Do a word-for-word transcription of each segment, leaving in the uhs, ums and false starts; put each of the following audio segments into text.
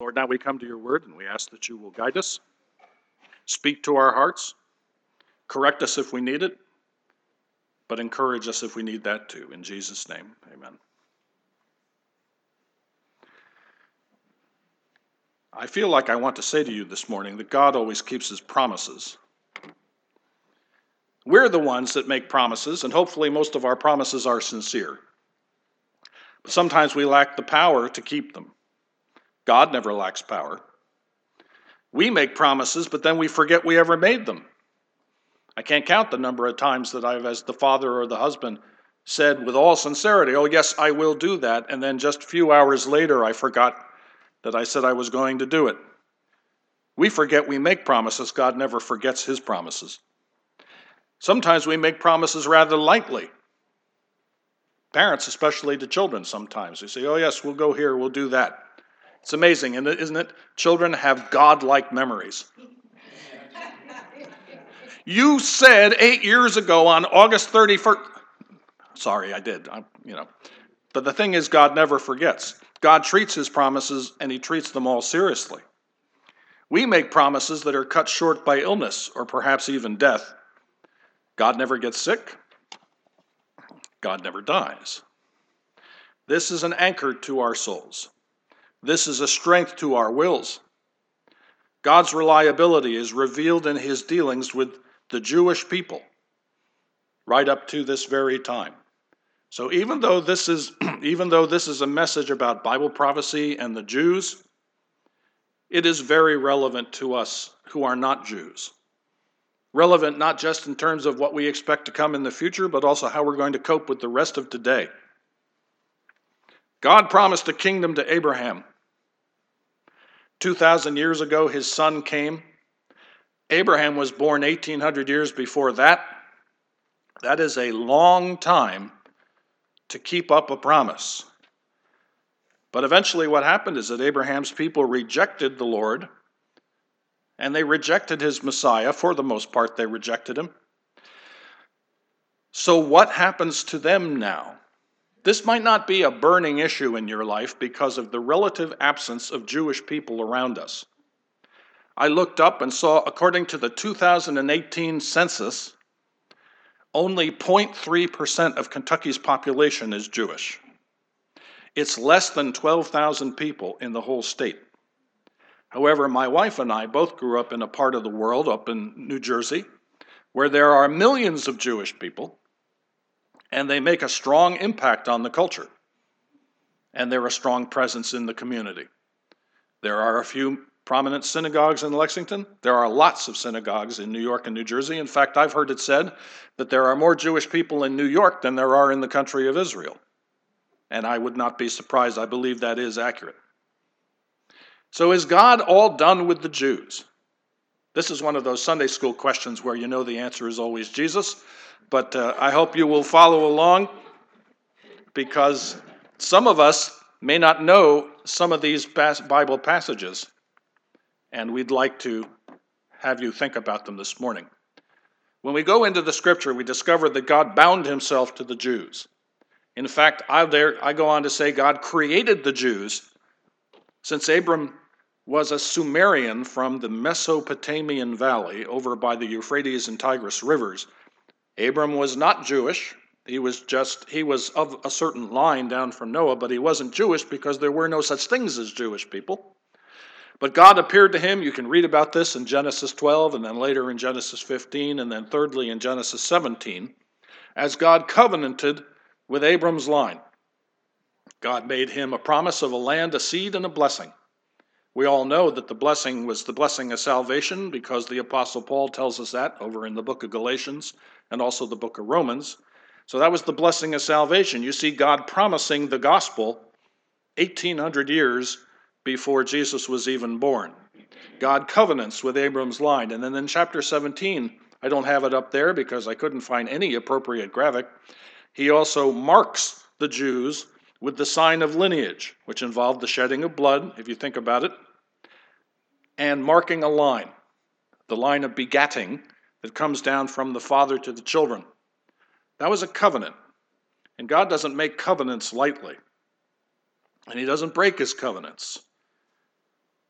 Lord, now we come to your word and we ask that you will guide us, speak to our hearts, correct us if we need it, but encourage us if we need that too. In Jesus' name, amen. I feel like I want to say to you this morning that God always keeps his promises. We're the ones that make promises, and hopefully most of our promises are sincere. But sometimes we lack the power to keep them. God never lacks power. We make promises, but then we forget we ever made them. I can't count the number of times that I've, as the father or the husband, said with all sincerity, oh yes, I will do that, and then just a few hours later I forgot that I said I was going to do it. We forget we make promises. God never forgets his promises. Sometimes we make promises rather lightly. Parents, especially to children sometimes, they say, oh yes, we'll go here, we'll do that. It's amazing, isn't it? Children have God-like memories. You said eight years ago on August thirty-first. Sorry, I did. I, you know. But the thing is, God never forgets. God treats his promises, and he treats them all seriously. We make promises that are cut short by illness or perhaps even death. God never gets sick. God never dies. This is an anchor to our souls. This is a strength to our wills. God's reliability is revealed in his dealings with the Jewish people right up to this very time. So even though this is even though this is a message about Bible prophecy and the Jews, it is very relevant to us who are not Jews. Relevant not just in terms of what we expect to come in the future, but also how we're going to cope with the rest of today. God promised a kingdom to Abraham. two thousand years ago, his son came. Abraham was born eighteen hundred years before that. That is a long time to keep up a promise. But eventually what happened is that Abraham's people rejected the Lord, and they rejected his Messiah. For the most part, they rejected him. So what happens to them now? This might not be a burning issue in your life because of the relative absence of Jewish people around us. I looked up and saw, according to the two thousand eighteen census, only zero point three percent of Kentucky's population is Jewish. It's less than twelve thousand people in the whole state. However, my wife and I both grew up in a part of the world, up in New Jersey, where there are millions of Jewish people, and they make a strong impact on the culture, and they're a strong presence in the community. There are a few prominent synagogues in Lexington. There are lots of synagogues in New York and New Jersey. In fact, I've heard it said that there are more Jewish people in New York than there are in the country of Israel. And I would not be surprised. I believe that is accurate. So is God all done with the Jews? This is one of those Sunday school questions where you know the answer is always Jesus. But uh, I hope you will follow along, because some of us may not know some of these Bible passages, and we'd like to have you think about them this morning. When we go into the scripture, we discover that God bound himself to the Jews. In fact, I, there, I go on to say God created the Jews, since Abram was a Sumerian from the Mesopotamian valley over by the Euphrates and Tigris rivers. Abram was not Jewish. He was just, he was of a certain line down from Noah, but he wasn't Jewish because there were no such things as Jewish people. But God appeared to him. You can read about this in Genesis twelve, and then later in Genesis fifteen, and then thirdly in Genesis seventeen, as God covenanted with Abram's line. God made him a promise of a land, a seed, and a blessing. We all know that the blessing was the blessing of salvation, because the Apostle Paul tells us that over in the book of Galatians and also the book of Romans. So that was the blessing of salvation. You see God promising the gospel eighteen hundred years before Jesus was even born. God covenants with Abram's line. And then in chapter seventeen, I don't have it up there because I couldn't find any appropriate graphic, he also marks the Jews with the sign of lineage, which involved the shedding of blood, if you think about it, and marking a line, the line of begatting that comes down from the father to the children. That was a covenant. And God doesn't make covenants lightly. And he doesn't break his covenants.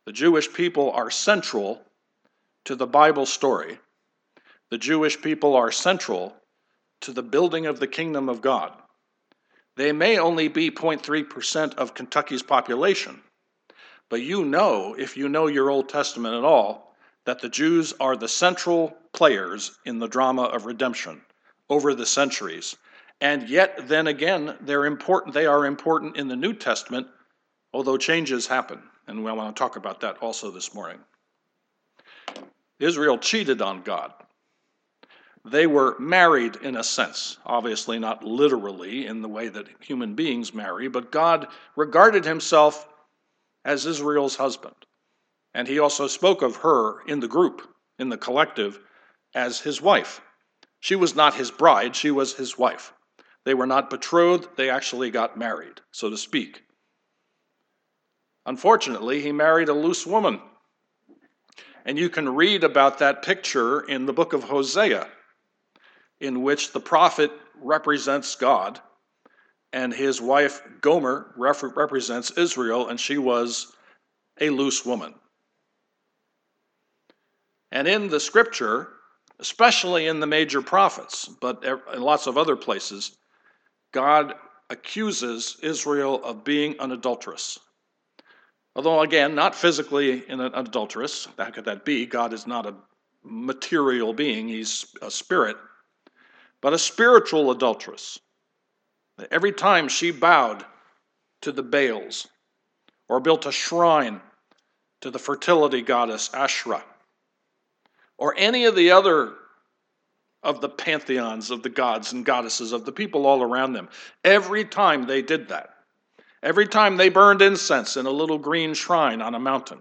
The Jewish people are central to the Bible story. The Jewish people are central to the building of the kingdom of God. They may only be zero point three percent of Kentucky's population, but you know, if you know your Old Testament at all, that the Jews are the central players in the drama of redemption over the centuries. And yet, then again, they're important. They are important in the New Testament, although changes happen. And we want to talk about that also this morning. Israel cheated on God. They were married in a sense, obviously not literally in the way that human beings marry, but God regarded himself as Israel's husband. And he also spoke of her in the group, in the collective, as his wife. She was not his bride, she was his wife. They were not betrothed, they actually got married, so to speak. Unfortunately, he married a loose woman. And you can read about that picture in the book of Hosea, in which the prophet represents God, and his wife Gomer rep- represents Israel, and she was a loose woman. And in the scripture, especially in the major prophets, but in lots of other places, God accuses Israel of being an adulteress. Although, again, not physically an adulteress. How could that be? God is not a material being, he's a spirit. But a spiritual adulteress. Every time she bowed to the Baals or built a shrine to the fertility goddess Asherah, or any of the other of the pantheons of the gods and goddesses of the people all around them, every time they did that, every time they burned incense in a little green shrine on a mountain,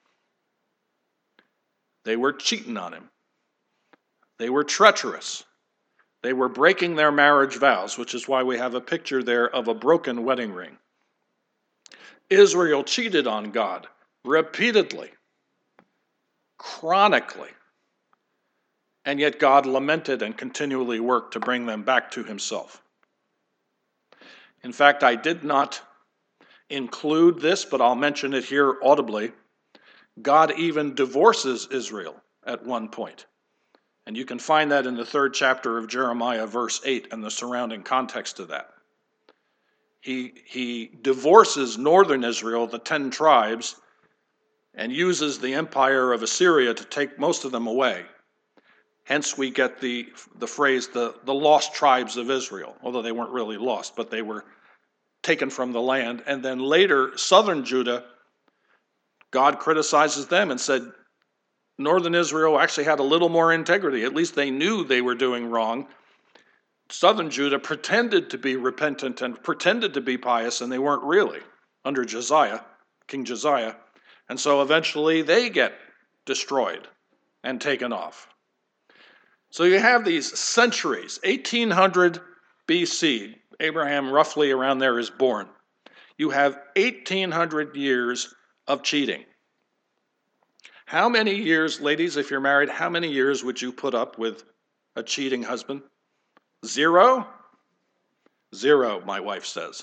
they were cheating on him. They were treacherous. They were breaking their marriage vows, which is why we have a picture there of a broken wedding ring. Israel cheated on God repeatedly, chronically, and yet God lamented and continually worked to bring them back to himself. In fact, I did not include this, but I'll mention it here audibly. God even divorces Israel at one point. And you can find that in the third chapter of Jeremiah, verse eight, and the surrounding context of that. He, he divorces northern Israel, the ten tribes, and uses the empire of Assyria to take most of them away. Hence we get the, the phrase, the, the lost tribes of Israel, although they weren't really lost, but they were taken from the land. And then later, southern Judah, God criticizes them and said, Northern Israel actually had a little more integrity. At least they knew they were doing wrong. Southern Judah pretended to be repentant and pretended to be pious, and they weren't really, under Josiah, King Josiah. And so eventually they get destroyed and taken off. So you have these centuries, eighteen hundred B C, Abraham roughly around there is born. You have eighteen hundred years of cheating. How many years, ladies, if you're married, how many years would you put up with a cheating husband? Zero? Zero, my wife says.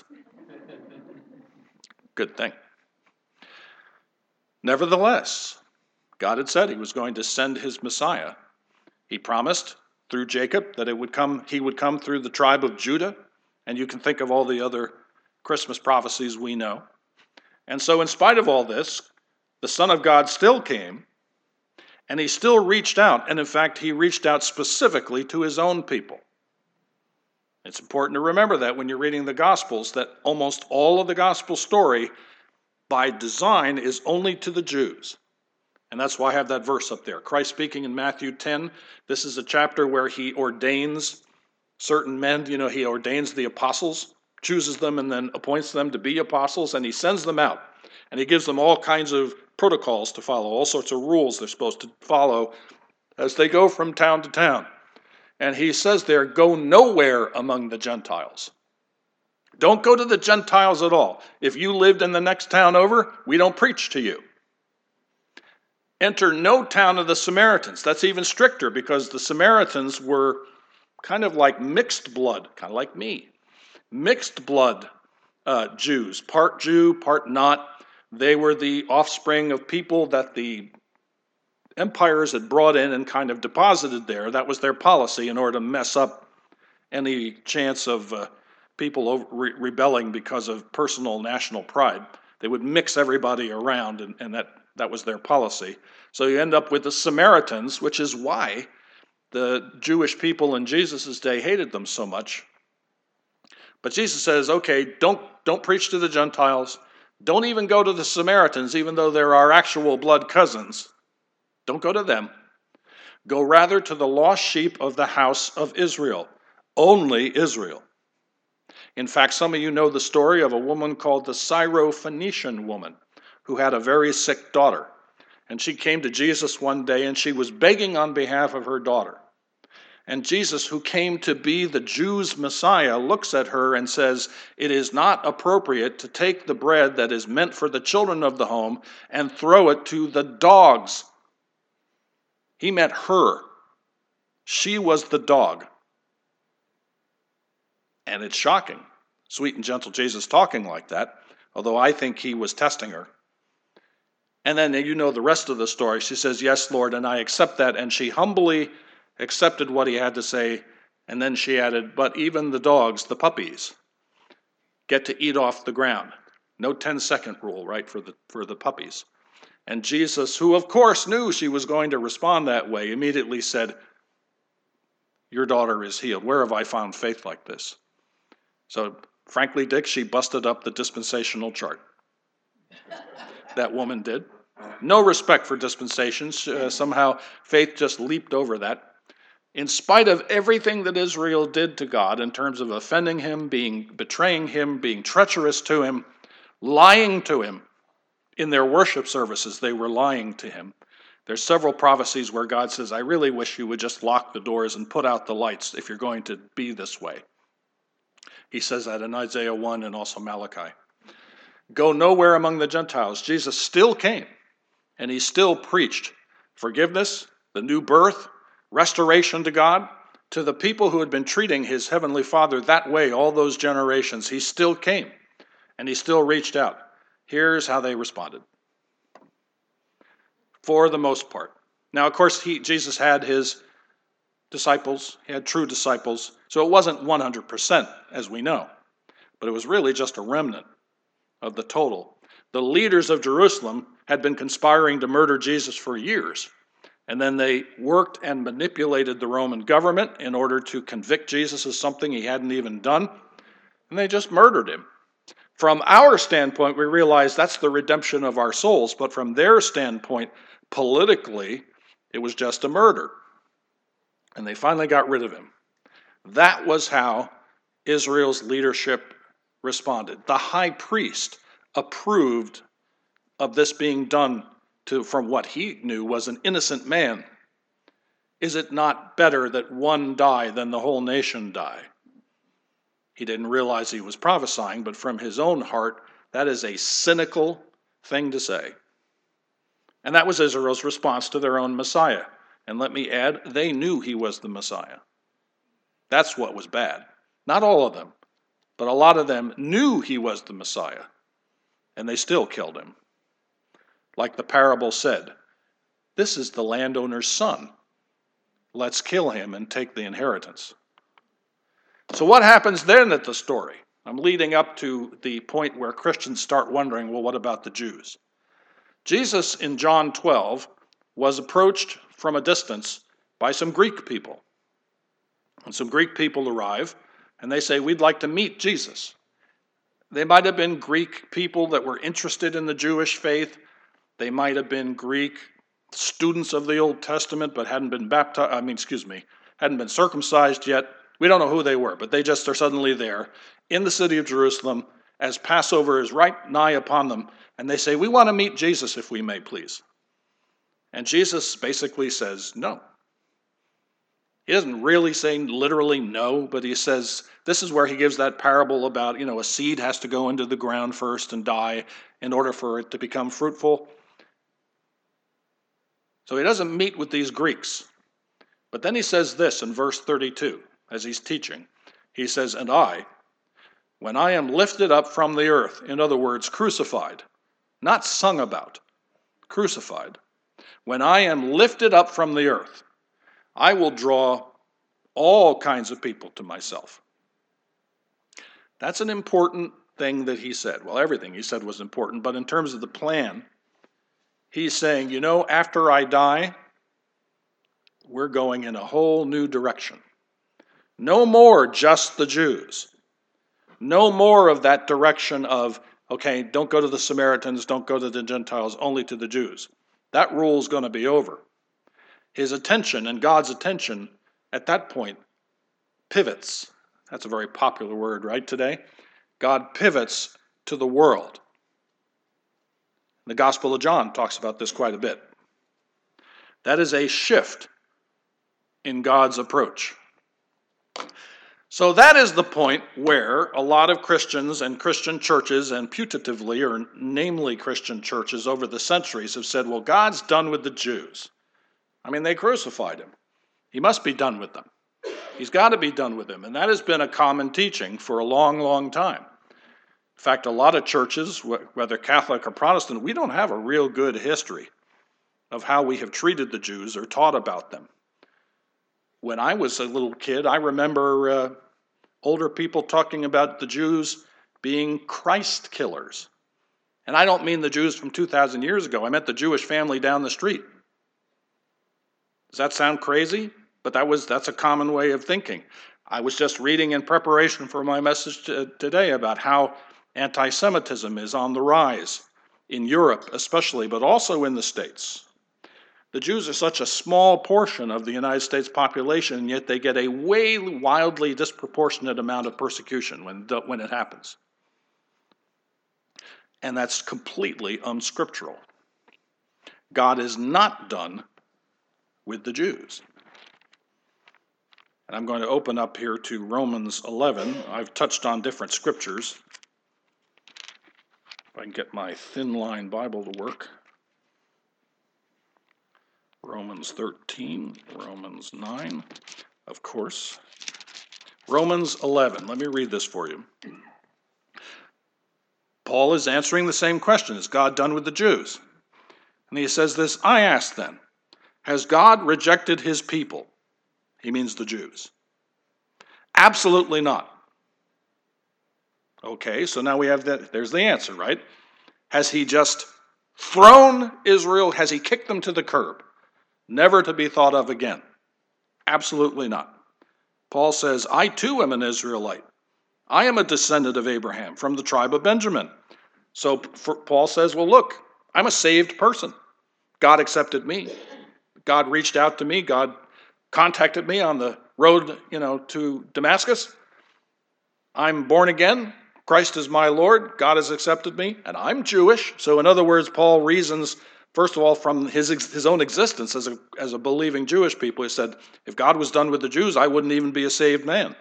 Good thing. Nevertheless, God had said he was going to send his Messiah. He promised through Jacob that it would come, he would come through the tribe of Judah, and you can think of all the other Christmas prophecies we know. And so in spite of all this, the Son of God still came, and he still reached out, and in fact, he reached out specifically to his own people. It's important to remember that when you're reading the Gospels, that almost all of the Gospel story, by design, is only to the Jews. And that's why I have that verse up there. Christ speaking in Matthew ten, this is a chapter where he ordains certain men, you know, he ordains the apostles, chooses them, and then appoints them to be apostles, and he sends them out. And he gives them all kinds of protocols to follow, all sorts of rules they're supposed to follow as they go from town to town. And he says there, go nowhere among the Gentiles. Don't go to the Gentiles at all. If you lived in the next town over, we don't preach to you. Enter no town of the Samaritans. That's even stricter because the Samaritans were kind of like mixed blood, kind of like me. Mixed blood uh, Jews, part Jew, part not. They were the offspring of people that the empires had brought in and kind of deposited there. That was their policy in order to mess up any chance of uh, people over, re- rebelling because of personal national pride. They would mix everybody around, and, and that, that was their policy. So you end up with the Samaritans, which is why the Jewish people in Jesus' day hated them so much. But Jesus says, okay, don't, don't preach to the Gentiles. Don't even go to the Samaritans, even though they're our actual blood cousins. Don't go to them. Go rather to the lost sheep of the house of Israel. Only Israel. In fact, some of you know the story of a woman called the Syrophoenician woman who had a very sick daughter. And she came to Jesus one day and she was begging on behalf of her daughter. And Jesus, who came to be the Jews' Messiah, looks at her and says, it is not appropriate to take the bread that is meant for the children of the home and throw it to the dogs. He meant her. She was the dog. And it's shocking. Sweet and gentle Jesus talking like that, although I think he was testing her. And then you know the rest of the story. She says, yes, Lord, and I accept that. And she humbly accepted what he had to say. And then she added, but even the dogs, the puppies, get to eat off the ground. No ten-second rule, right, for the, for the puppies. And Jesus, who of course knew she was going to respond that way, immediately said, your daughter is healed. Where have I found faith like this? So, frankly, Dick, she busted up the dispensational chart. That woman did. No respect for dispensations. Uh, somehow, faith just leaped over that. In spite of everything that Israel did to God in terms of offending him, being betraying him, being treacherous to him, lying to him, in their worship services, they were lying to him. There's several prophecies where God says, I really wish you would just lock the doors and put out the lights if you're going to be this way. He says that in Isaiah one and also Malachi. Go nowhere among the Gentiles. Jesus still came, and he still preached forgiveness, the new birth, restoration to God, to the people who had been treating his heavenly Father that way all those generations. He still came, and he still reached out. Here's how they responded. For the most part. Now, of course, he, Jesus had his disciples. He had true disciples. So it wasn't one hundred percent, as we know. But it was really just a remnant of the total. The leaders of Jerusalem had been conspiring to murder Jesus for years. And then they worked and manipulated the Roman government in order to convict Jesus of something he hadn't even done. And they just murdered him. From our standpoint, we realize that's the redemption of our souls, but from their standpoint, politically, it was just a murder. And they finally got rid of him. That was how Israel's leadership responded. The high priest approved of this being done to, from what he knew was an innocent man. Is it not better that one die than the whole nation die? He didn't realize he was prophesying, but from his own heart, that is a cynical thing to say. And that was Israel's response to their own Messiah. And let me add, they knew he was the Messiah. That's what was bad. Not all of them, but a lot of them knew he was the Messiah, and they still killed him. Like the parable said, this is the landowner's son. Let's kill him and take the inheritance. So what happens then at the story? I'm leading up to the point where Christians start wondering, well, what about the Jews? Jesus in John twelve was approached from a distance by some Greek people. And some Greek people arrive, and they say, we'd like to meet Jesus. They might have been Greek people that were interested in the Jewish faith. They might have been Greek students of the Old Testament, but hadn't been baptized, I mean, excuse me, hadn't been circumcised yet. We don't know who they were, but they just are suddenly there in the city of Jerusalem as Passover is right nigh upon them. And they say, we want to meet Jesus if we may, please. And Jesus basically says no. He doesn't really say literally no, but he says, this is where he gives that parable about, you know, a seed has to go into the ground first and die in order for it to become fruitful. So he doesn't meet with these Greeks. But then he says this in verse thirty-two, as he's teaching. He says, and I, when I am lifted up from the earth, in other words, crucified, not sung about, crucified. When I am lifted up from the earth, I will draw all kinds of people to myself. That's an important thing that he said. Well, everything he said was important, but in terms of the plan, he's saying, you know, after I die, we're going in a whole new direction. No more just the Jews. No more of that direction of, okay, don't go to the Samaritans, don't go to the Gentiles, only to the Jews. That rule is going to be over. His attention and God's attention at that point pivots. That's a very popular word, right, today? God pivots to the world. The Gospel of John talks about this quite a bit. That is a shift in God's approach. So that is the point where a lot of Christians and Christian churches, and putatively, or namely Christian churches over the centuries, have said, well, God's done with the Jews. I mean, they crucified him. He must be done with them. He's got to be done with them. And that has been a common teaching for a long, long time. In fact, a lot of churches, whether Catholic or Protestant, we don't have a real good history of how we have treated the Jews or taught about them. When I was a little kid, I remember uh, older people talking about the Jews being Christ killers. And I don't mean the Jews from two thousand years ago. I meant the Jewish family down the street. Does that sound crazy? But that was that's a common way of thinking. I was just reading in preparation for my message to, today about how anti-Semitism is on the rise in Europe especially, but also in the States. The Jews are such a small portion of the United States population, and yet they get a way wildly disproportionate amount of persecution when, when it happens. And that's completely unscriptural. God is not done with the Jews. And I'm going to open up here to Romans eleven. I've touched on different scriptures. If I can get my thin line Bible to work. Romans thirteen, Romans nine, of course. Romans eleven, let me read this for you. Paul is answering the same question, is God done with the Jews? And he says this, I ask then, has God rejected his people? He means the Jews. Absolutely not. Okay, so now we have that, there's the answer, right? Has he just thrown Israel, has he kicked them to the curb? Never to be thought of again. Absolutely not. Paul says, I too am an Israelite. I am a descendant of Abraham from the tribe of Benjamin. So for, Paul says, well, look, I'm a saved person. God accepted me. God reached out to me. God contacted me on the road, you know, to Damascus. I'm born again. Christ is my Lord. God has accepted me, and I'm Jewish. So in other words, Paul reasons, first of all, from his his own existence as a, as a believing Jewish people. He said, if God was done with the Jews, I wouldn't even be a saved man.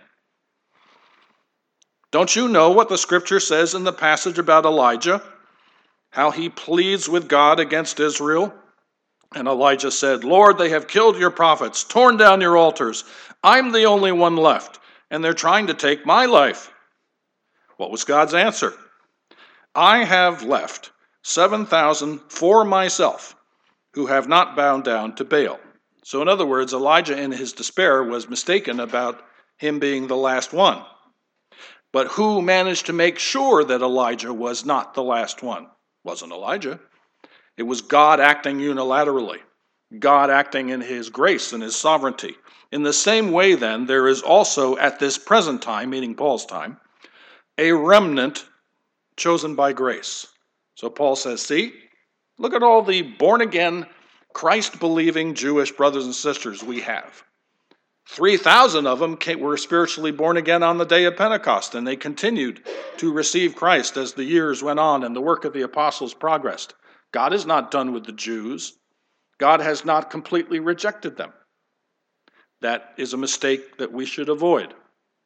Don't you know what the scripture says in the passage about Elijah? How he pleads with God against Israel? And Elijah said, Lord, they have killed your prophets, torn down your altars. I'm the only one left, and they're trying to take my life. What was God's answer? I have left seven thousand for myself, who have not bowed down to Baal. So in other words, Elijah in his despair was mistaken about him being the last one. But who managed to make sure that Elijah was not the last one? It wasn't Elijah. It was God acting unilaterally, God acting in his grace and his sovereignty. In the same way, then, there is also at this present time, meaning Paul's time, a remnant chosen by grace. So Paul says, see, look at all the born-again, Christ-believing Jewish brothers and sisters we have. three thousand of them came, were spiritually born again on the day of Pentecost, and they continued to receive Christ as the years went on and the work of the apostles progressed. God is not done with the Jews. God has not completely rejected them. That is a mistake that we should avoid.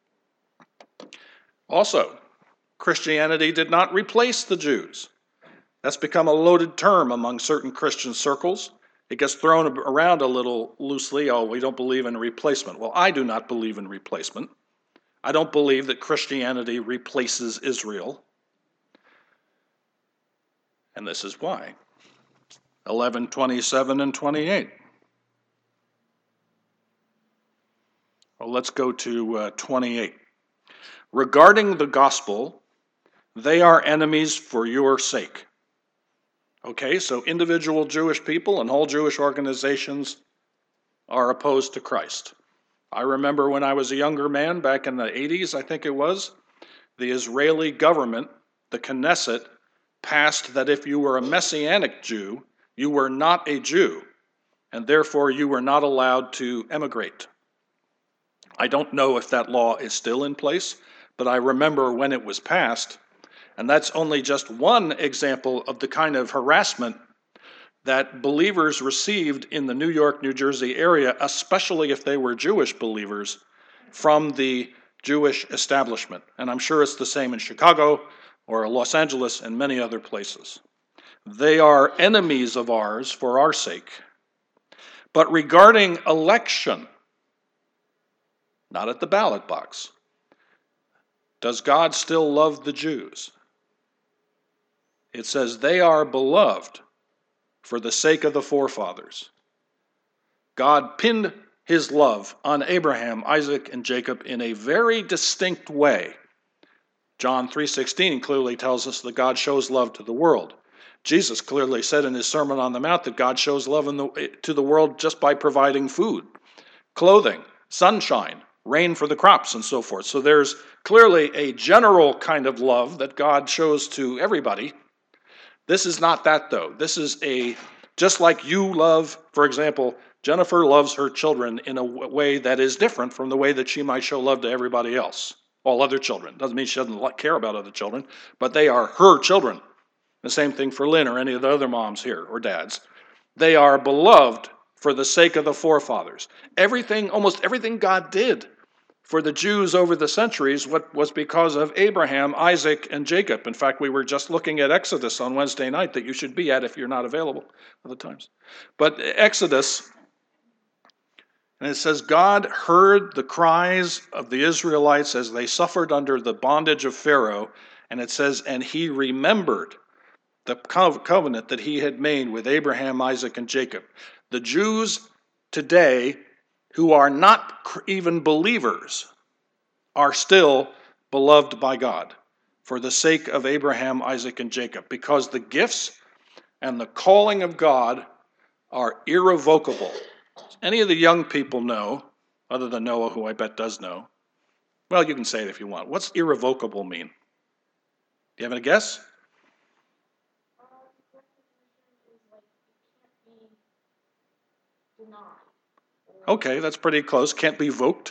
Also, Christianity did not replace the Jews. That's become a loaded term among certain Christian circles. It gets thrown around a little loosely. Oh, we don't believe in replacement. Well, I do not believe in replacement. I don't believe that Christianity replaces Israel. And this is why. eleven, twenty-seven, and twenty-eight. Well, let's go to uh, twenty-eight. Regarding the gospel, they are enemies for your sake. Okay, so individual Jewish people and whole Jewish organizations are opposed to Christ. I remember when I was a younger man, back in the eighties, I think it was, the Israeli government, the Knesset, passed that if you were a Messianic Jew, you were not a Jew, and therefore you were not allowed to emigrate. I don't know if that law is still in place, but I remember when it was passed, and that's only just one example of the kind of harassment that believers received in the New York, New Jersey area, especially if they were Jewish believers, from the Jewish establishment. And I'm sure it's the same in Chicago or Los Angeles and many other places. They are enemies of ours for our sake. But regarding election, not at the ballot box, does God still love the Jews? It says they are beloved for the sake of the forefathers. God pinned his love on Abraham, Isaac, and Jacob in a very distinct way. John three sixteen clearly tells us that God shows love to the world. Jesus clearly said in his Sermon on the Mount that God shows love in the, to the world just by providing food, clothing, sunshine, rain for the crops, and so forth. So there's clearly a general kind of love that God shows to everybody. This is not that, though. This is a, just like you love, for example, Jennifer loves her children in a way that is different from the way that she might show love to everybody else, all other children. Doesn't mean she doesn't care about other children, but they are her children. The same thing for Lynn or any of the other moms here or dads. They are beloved for the sake of the forefathers. Everything, almost everything God did for the Jews over the centuries what was because of Abraham, Isaac, and Jacob. In fact, we were just looking at Exodus on Wednesday night that you should be at if you're not available other times. But Exodus, and it says, God heard the cries of the Israelites as they suffered under the bondage of Pharaoh, and it says, and he remembered the covenant that he had made with Abraham, Isaac, and Jacob. The Jews today, who are not even believers, are still beloved by God for the sake of Abraham, Isaac, and Jacob, because the gifts and the calling of God are irrevocable. Any of the young people know, other than Noah, who I bet does know, well, you can say it if you want. What's irrevocable mean? Do you have a guess? Okay, that's pretty close. Can't be voked.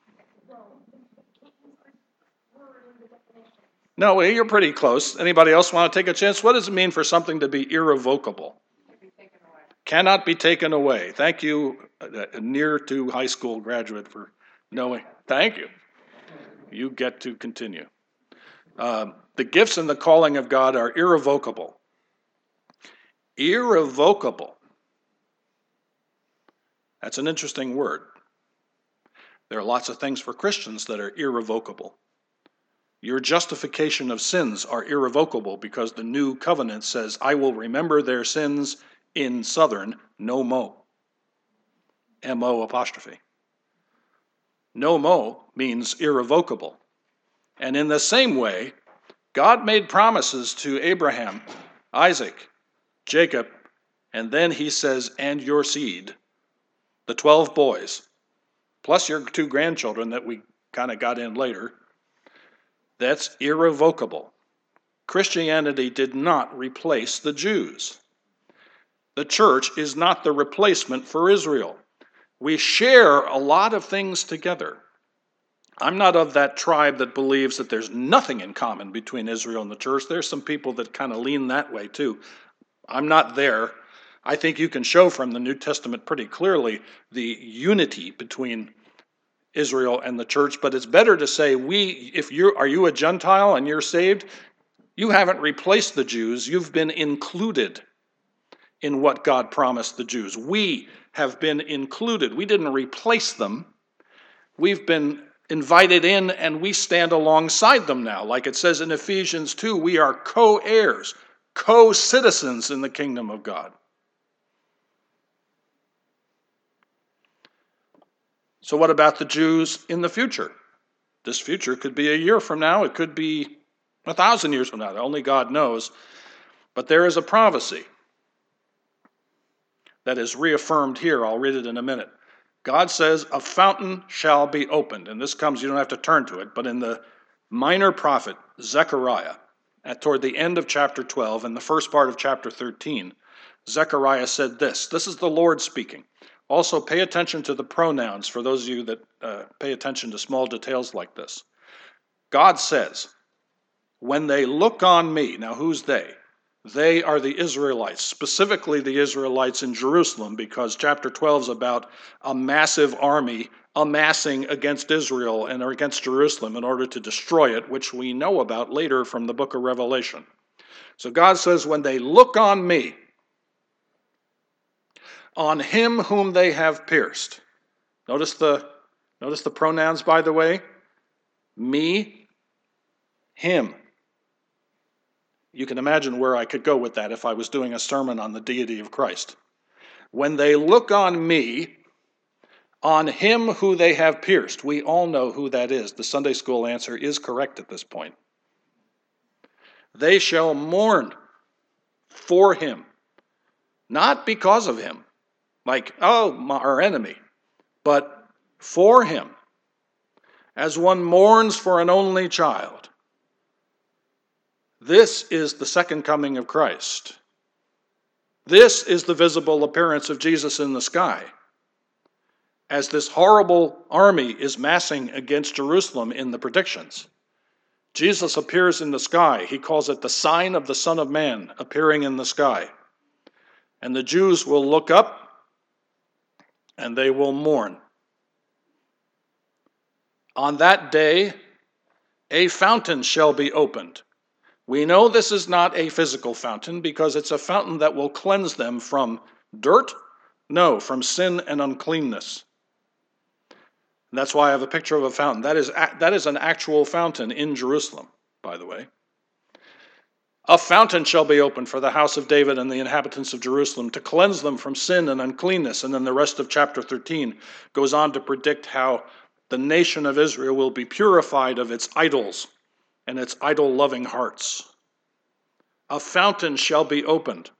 No, you're pretty close. Anybody else want to take a chance? What does it mean for something to be irrevocable? Cannot be taken away. Thank you, a near to high school graduate, for knowing. Thank you. You get to continue. Um, the gifts and the calling of God are irrevocable. Irrevocable. That's an interesting word. There are lots of things for Christians that are irrevocable. Your justification of sins are irrevocable because the new covenant says, I will remember their sins in Southern, no mo. M O apostrophe. No mo means irrevocable. And in the same way, God made promises to Abraham, Isaac, Jacob, and then he says, and your seed, the twelve boys, plus your two grandchildren that we kind of got in later. That's irrevocable. Christianity did not replace the Jews. The church is not the replacement for Israel. We share a lot of things together. I'm not of that tribe that believes that there's nothing in common between Israel and the church. There's some people that kind of lean that way too. I'm not there. I think you can show from the New Testament pretty clearly the unity between Israel and the church, but it's better to say, we, if you are you a Gentile and you're saved, you haven't replaced the Jews, you've been included in what God promised the Jews. We have been included. We didn't replace them. We've been invited in and we stand alongside them now. Like it says in Ephesians two, we are co-heirs, co-citizens in the kingdom of God. So what about the Jews in the future? This future could be a year from now. It could be a thousand years from now. Only God knows. But there is a prophecy that is reaffirmed here. I'll read it in a minute. God says, a fountain shall be opened. And this comes, you don't have to turn to it, but in the minor prophet, Zechariah, at toward the end of chapter twelve and the first part of chapter thirteen, Zechariah said this. This is the Lord speaking. Also, pay attention to the pronouns for those of you that uh, pay attention to small details like this. God says, when they look on me, now who's they? They are the Israelites, specifically the Israelites in Jerusalem, because chapter twelve is about a massive army amassing against Israel and against Jerusalem in order to destroy it, which we know about later from the book of Revelation. So God says, when they look on me, on him whom they have pierced. Notice the, notice the pronouns, by the way. Me, him. You can imagine where I could go with that if I was doing a sermon on the deity of Christ. When they look on me, on him who they have pierced. We all know who that is. The Sunday school answer is correct at this point. They shall mourn for him, not because of him, like, oh, my, our enemy, but for him, as one mourns for an only child. This is the second coming of Christ. This is the visible appearance of Jesus in the sky. As this horrible army is massing against Jerusalem in the predictions, Jesus appears in the sky. He calls it the sign of the Son of Man appearing in the sky. And the Jews will look up and they will mourn. On that day, a fountain shall be opened. We know this is not a physical fountain because it's a fountain that will cleanse them from dirt, no, from sin and uncleanness. And that's why I have a picture of a fountain. That is, that is an actual fountain in Jerusalem, by the way. A fountain shall be opened for the house of David and the inhabitants of Jerusalem to cleanse them from sin and uncleanness. And then the rest of chapter thirteen goes on to predict how the nation of Israel will be purified of its idols and its idol-loving hearts. A fountain shall be opened.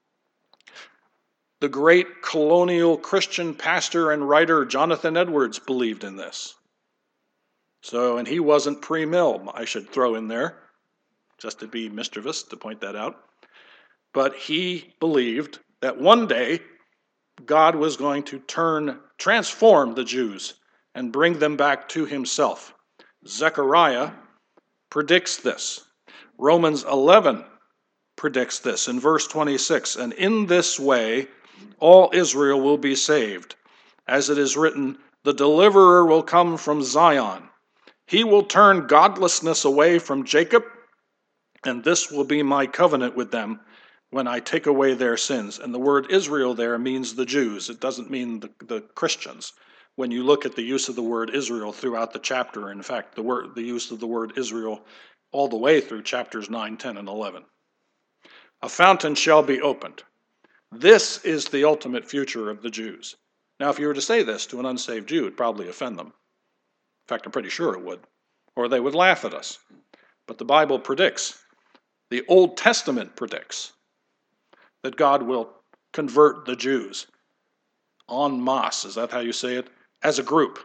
The great colonial Christian pastor and writer Jonathan Edwards believed in this. So, and he wasn't pre-mill, I should throw in there, just to be mischievous, to point that out. But he believed that one day God was going to turn, transform the Jews and bring them back to himself. Zechariah predicts this. Romans eleven predicts this in verse twenty-six. And in this way, all Israel will be saved. As it is written, the deliverer will come from Zion. He will turn godlessness away from Jacob, and this will be my covenant with them when I take away their sins. And the word Israel there means the Jews. It doesn't mean the, the Christians. When you look at the use of the word Israel throughout the chapter, in fact, the word, the use of the word Israel all the way through chapters nine, ten, and eleven. A fountain shall be opened. This is the ultimate future of the Jews. Now, if you were to say this to an unsaved Jew, it would probably offend them. In fact, I'm pretty sure it would. Or they would laugh at us. But the Bible predicts, the Old Testament predicts, that God will convert the Jews en masse, is that how you say it? As a group.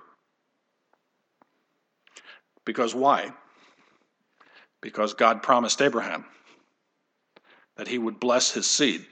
Because why? Because God promised Abraham that he would bless his seed.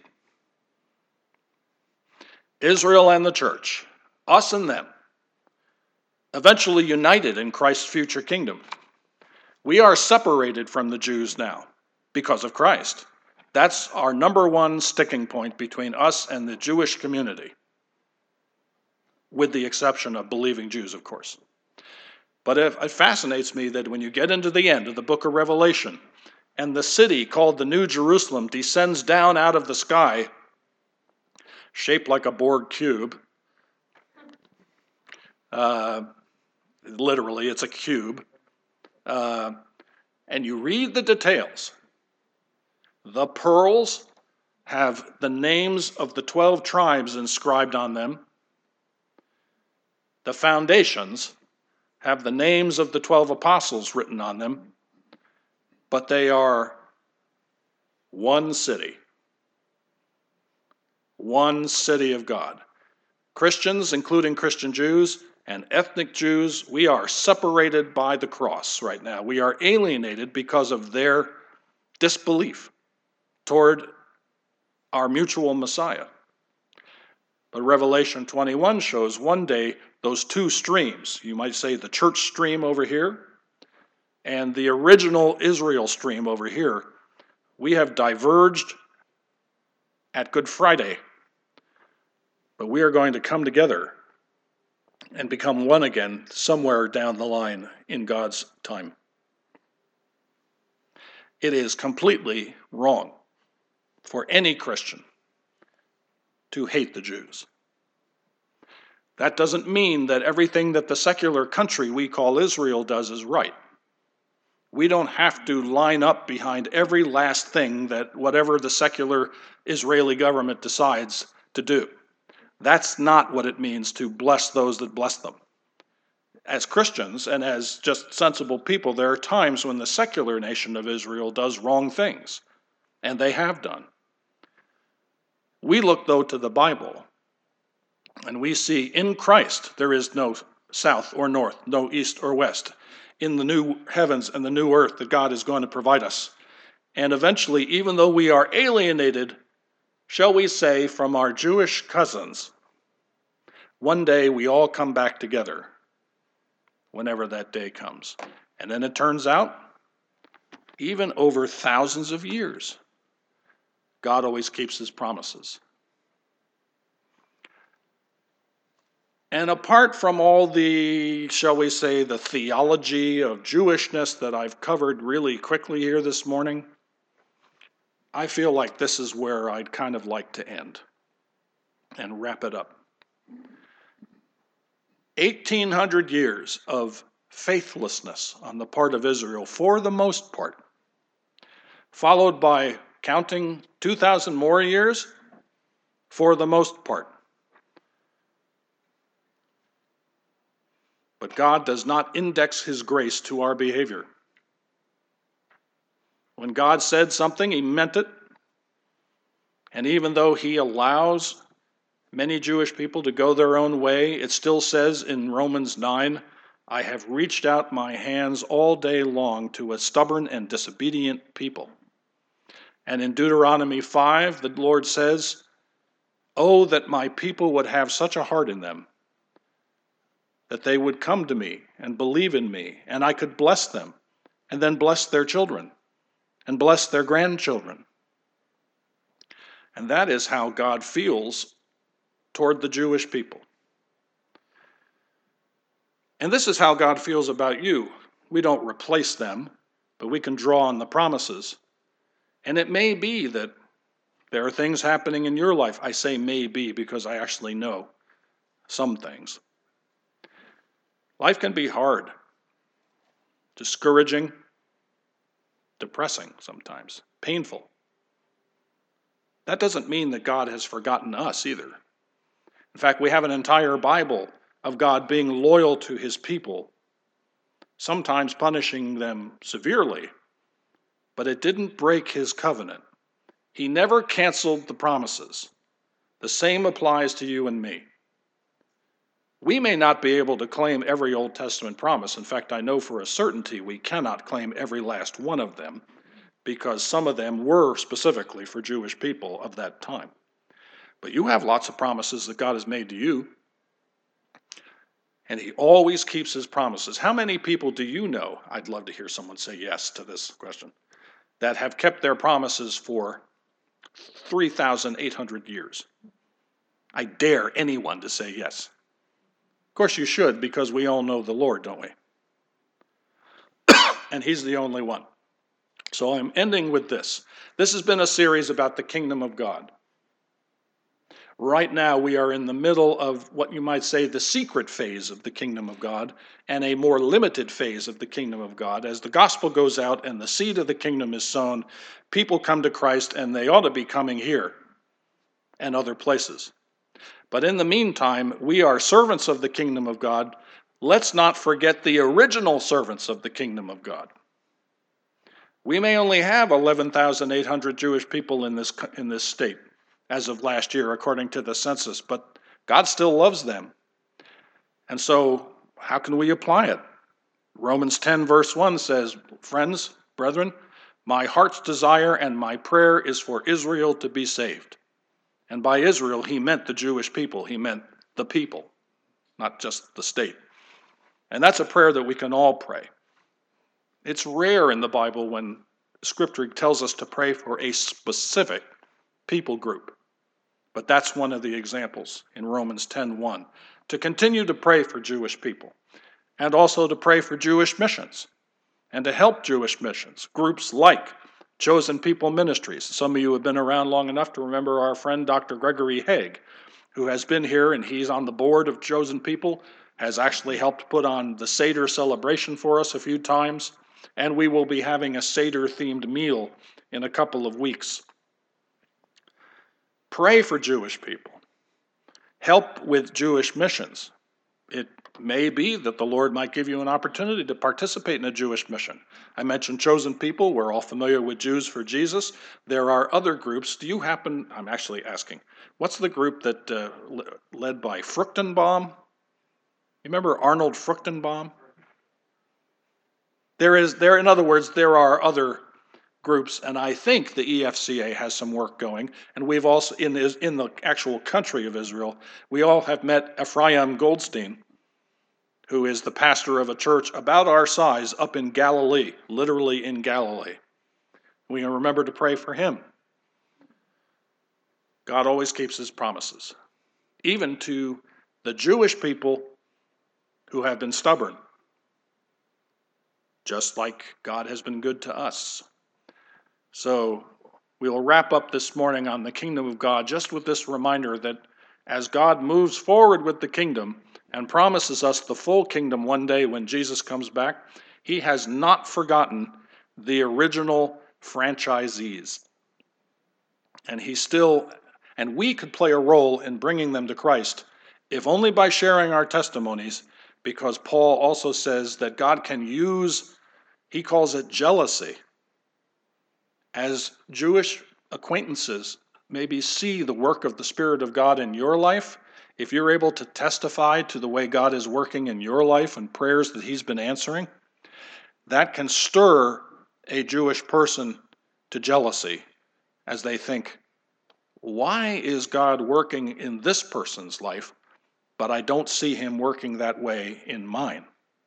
Israel and the church, us and them, eventually united in Christ's future kingdom. We are separated from the Jews now because of Christ. That's our number one sticking point between us and the Jewish community, with the exception of believing Jews, of course. But it fascinates me that when you get into the end of the book of Revelation, and the city called the New Jerusalem descends down out of the sky, shaped like a Borg cube. Uh, literally, it's a cube. Uh, and you read the details. The pearls have the names of the twelve tribes inscribed on them. The foundations have the names of the twelve apostles written on them, but they are one city. One city of God. Christians, including Christian Jews and ethnic Jews, we are separated by the cross right now. We are alienated because of their disbelief toward our mutual Messiah. But Revelation twenty-one shows one day those two streams, you might say the church stream over here and the original Israel stream over here, we have diverged at Good Friday. But we are going to come together and become one again somewhere down the line in God's time. It is completely wrong for any Christian to hate the Jews. That doesn't mean that everything that the secular country we call Israel does is right. We don't have to line up behind every last thing that whatever the secular Israeli government decides to do. That's not what it means to bless those that bless them. As Christians and as just sensible people, there are times when the secular nation of Israel does wrong things, and they have done. We look, though, to the Bible, and we see in Christ there is no south or north, no east or west, in the new heavens and the new earth that God is going to provide us. And eventually, even though we are alienated, shall we say, from our Jewish cousins, one day we all come back together, whenever that day comes. And then it turns out, even over thousands of years, God always keeps his promises. And apart from all the, shall we say, the theology of Jewishness that I've covered really quickly here this morning, I feel like this is where I'd kind of like to end and wrap it up. eighteen hundred years of faithlessness on the part of Israel, for the most part, followed by counting two thousand more years, for the most part. But God does not index his grace to our behavior. When God said something, he meant it. And even though he allows many Jewish people to go their own way, it still says in Romans nine, I have reached out my hands all day long to a stubborn and disobedient people. And in Deuteronomy five, the Lord says, oh, that my people would have such a heart in them, that they would come to me and believe in me, and I could bless them, and then bless their children, and bless their grandchildren. And that is how God feels toward the Jewish people. And this is how God feels about you. We don't replace them, but we can draw on the promises. And it may be that there are things happening in your life. I say may be because I actually know some things. Life can be hard, discouraging, depressing sometimes, painful. That doesn't mean that God has forgotten us either. In fact, we have an entire Bible of God being loyal to his people, sometimes punishing them severely, but it didn't break his covenant. He never canceled the promises. The same applies to you and me. We may not be able to claim every Old Testament promise. In fact, I know for a certainty we cannot claim every last one of them because some of them were specifically for Jewish people of that time. But you have lots of promises that God has made to you, and he always keeps his promises. How many people do you know, I'd love to hear someone say yes to this question, that have kept their promises for three thousand eight hundred years? I dare anyone to say yes. Of course you should, because we all know the Lord, don't we? And he's the only one. So I'm ending with this. This has been a series about the kingdom of God. Right now, we are in the middle of what you might say the secret phase of the kingdom of God and a more limited phase of the kingdom of God. As the gospel goes out and the seed of the kingdom is sown, people come to Christ, and they ought to be coming here and other places. But in the meantime, we are servants of the kingdom of God. Let's not forget the original servants of the kingdom of God. We may only have eleven thousand eight hundred Jewish people in this, in this state as of last year, according to the census, but God still loves them. And so, how can we apply it? Romans ten verse one says, "Friends, brethren, my heart's desire and my prayer is for Israel to be saved." And by Israel, he meant the Jewish people. He meant the people, not just the state. And that's a prayer that we can all pray. It's rare in the Bible when Scripture tells us to pray for a specific people group. But that's one of the examples in Romans ten one. To continue to pray for Jewish people, and also to pray for Jewish missions, and to help Jewish missions, groups like Chosen People Ministries. Some of you have been around long enough to remember our friend Doctor Gregory Haig, who has been here, and he's on the board of Chosen People, has actually helped put on the Seder celebration for us a few times, and we will be having a Seder-themed meal in a couple of weeks. Pray for Jewish people. Help with Jewish missions. It may be that the Lord might give you an opportunity to participate in a Jewish mission. I mentioned Chosen People. We're all familiar with Jews for Jesus. There are other groups. Do you happen, I'm actually asking, what's the group that uh, led by Fruchtenbaum? You remember Arnold Fruchtenbaum? There is, there, in other words, there are other groups, and I think the E F C A has some work going, and we've also, in the, in the actual country of Israel, we all have met Ephraim Goldstein, who is the pastor of a church about our size up in Galilee, literally in Galilee. We can remember to pray for him. God always keeps his promises, even to the Jewish people who have been stubborn, just like God has been good to us. So we will wrap up this morning on the kingdom of God just with this reminder that as God moves forward with the kingdom and promises us the full kingdom one day when Jesus comes back, he has not forgotten the original franchisees. And he still, and we could play a role in bringing them to Christ, if only by sharing our testimonies, because Paul also says that God can use, he calls it jealousy, as Jewish acquaintances maybe see the work of the Spirit of God in your life. If you're able to testify to the way God is working in your life and prayers that he's been answering, that can stir a Jewish person to jealousy as they think, why is God working in this person's life, but I don't see him working that way in mine?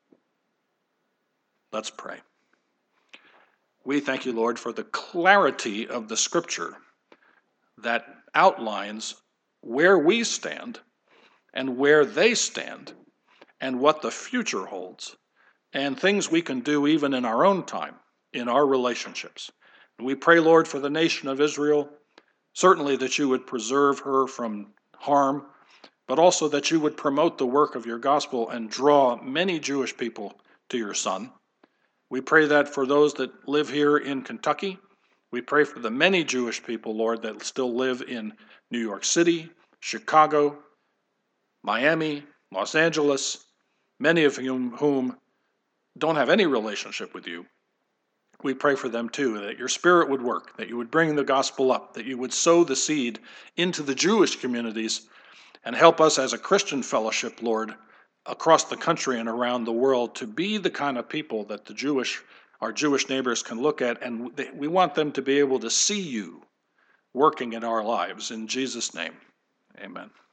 Let's pray. We thank you, Lord, for the clarity of the Scripture that outlines where we stand and where they stand and what the future holds and things we can do even in our own time, in our relationships. And we pray, Lord, for the nation of Israel, certainly that you would preserve her from harm, but also that you would promote the work of your gospel and draw many Jewish people to your Son. We pray that for those that live here in Kentucky. We pray for the many Jewish people, Lord, that still live in New York City, Chicago, Miami, Los Angeles, many of whom, whom don't have any relationship with you. We pray for them too, that your Spirit would work, that you would bring the gospel up, that you would sow the seed into the Jewish communities and help us as a Christian fellowship, Lord, across the country and around the world to be the kind of people that the Jewish, our Jewish neighbors can look at, and we want them to be able to see you working in our lives. In Jesus' name, amen.